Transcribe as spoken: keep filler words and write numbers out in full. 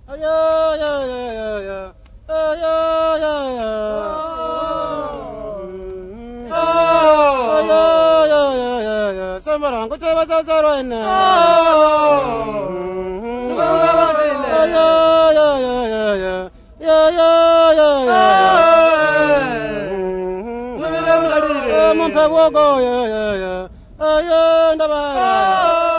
Samara, go to us, sorrow, and yeah, yeah, yeah, yeah, yeah, yeah, yeah, yeah, yeah, yeah, yeah, yeah,